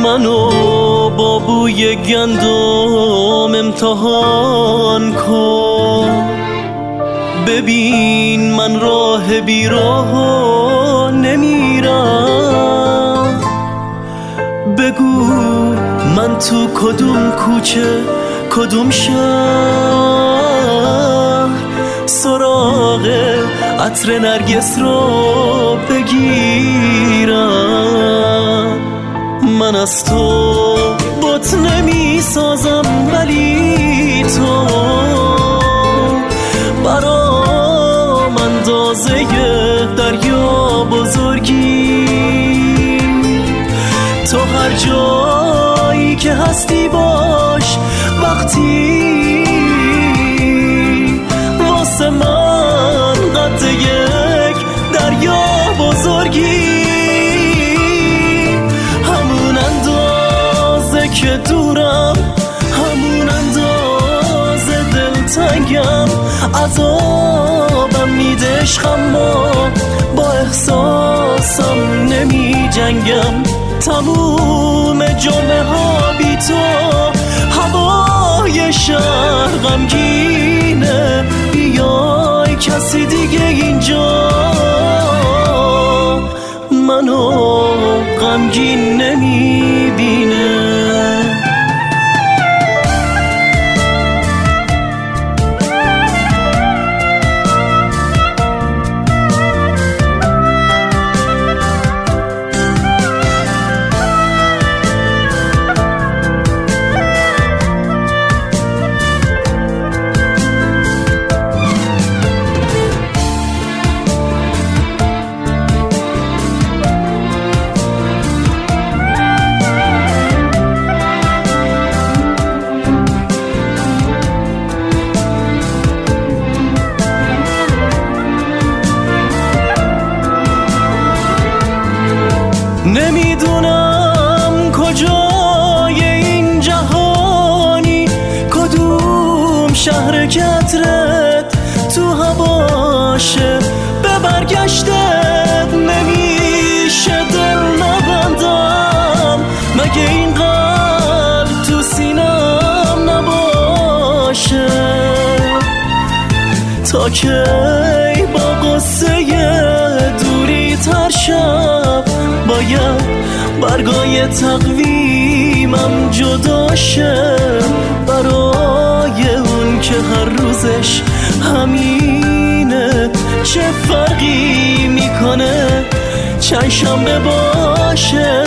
منو با بوی گندم امتحان کن، ببین من راه بیراه نمیرم. بگو من تو کدوم کوچه کدوم شهر سراغ عطر نرگس رو بگیرم. من از تو بت نمی سازم ولی تو برام اندازه دریا بزرگی. تو هر جایی که هستی باش وقتی واسه من قد یک دریا بزرگی. همون اندازه که دورم همون اندازه دلتنگم، عذابم میده عشقم ما با احساسم نمی جنگم. تموم جمعه ها بی تو هوای شهر غمگینه، بیای کسی دیگه اینجا منو غمگین نمیبینه. نمیدونم کجای این جهانی کدوم شهر که عطرت تو هواشه، به برگشتت نمیشه دل نبندم. مگه این قلب تو سینم نباشه؟ تا کی با قصه دوری تر شب باید برگای تقویمم جدا شه برای اون که هر روزش همینه؟ چه فرقی میکنه چند شنبه باشه؟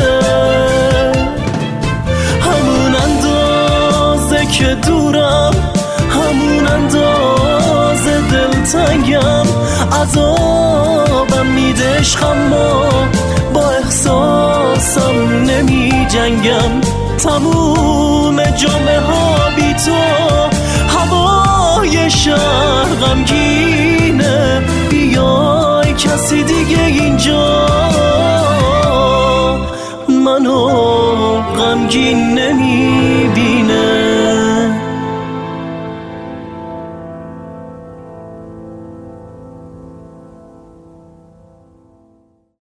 همون اندازه که دورم همون اندازه دلتنگم، عذابم میده عشقم ما با احساسم نمی جنگم. تموم جمعه ها بی تو هوای شهر غمگینه، بیای کسی دیگه اینجا منو غمگین نمی بینه.